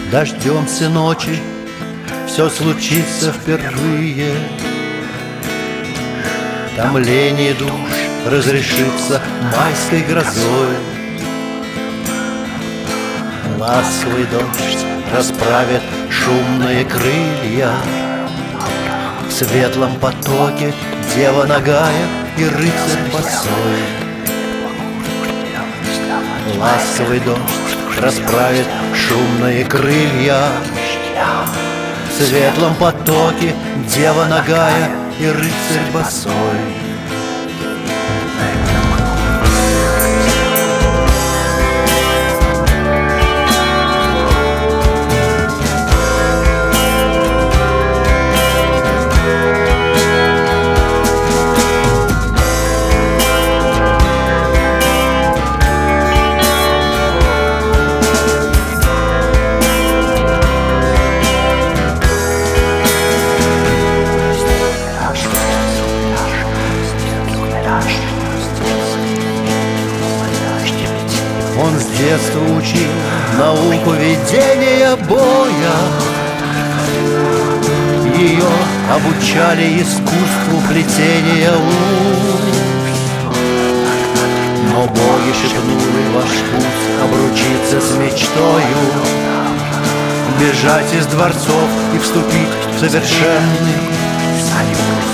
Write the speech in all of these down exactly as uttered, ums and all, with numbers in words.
Дождемся ночи, все случится впервые. Томление душ разрешится майской грозой. Ласковый дождь расправит шумные крылья. В светлом потоке дева нагая и рыцарь босой. Ласковый дождь расправит шумные крылья. В светлом потоке дева нагая и рыцарь босой. Он с детства учил науку ведения боя. Ее обучали искусству плетения уз. Но боги шепнули: ваш путь обручиться с мечтою, бежать из дворцов и вступить в совершенный союз.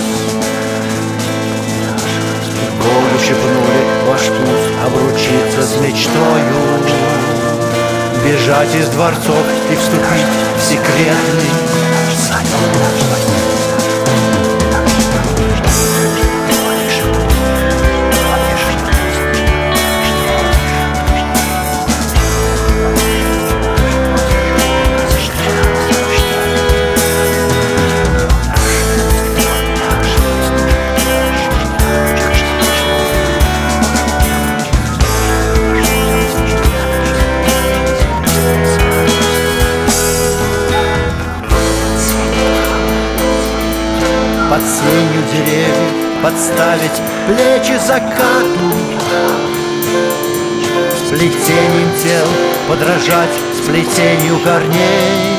Боги шепнули: ваш путь обручиться с мечтою, бежать из дворцов и вступить в секретный союз. Под сенью деревьев подставить плечи закату, сплетением тел подражать сплетению корней.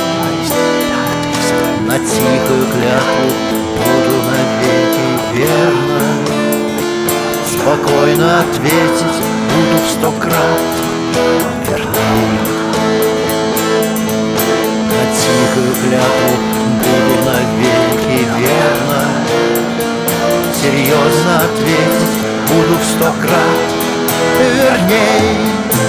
На тихую клятву буду навеки верно, спокойно ответить буду в сто крат верней. На тихую клятву буду навеки верно, серьезно ответить буду в сто крат верней.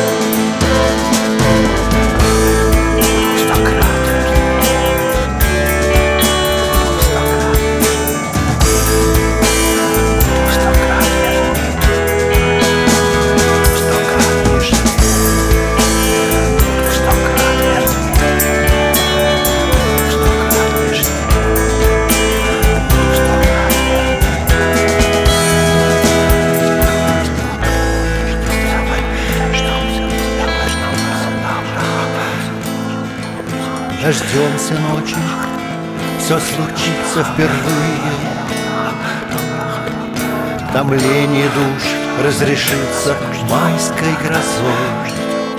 Дождемся ночи, все случится впервые. Томление душ разрешится майской грозой.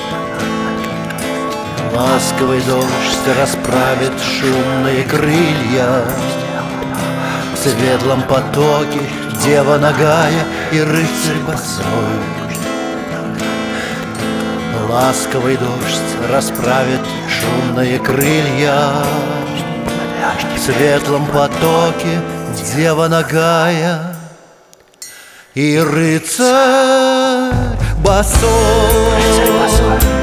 Ласковый дождь расправит шумные крылья. В светлом потоке дева нагая и рыцарь босой. Ласковый дождь расправит шумные крылья. В светлом потоке дева нагая и рыцарь босой.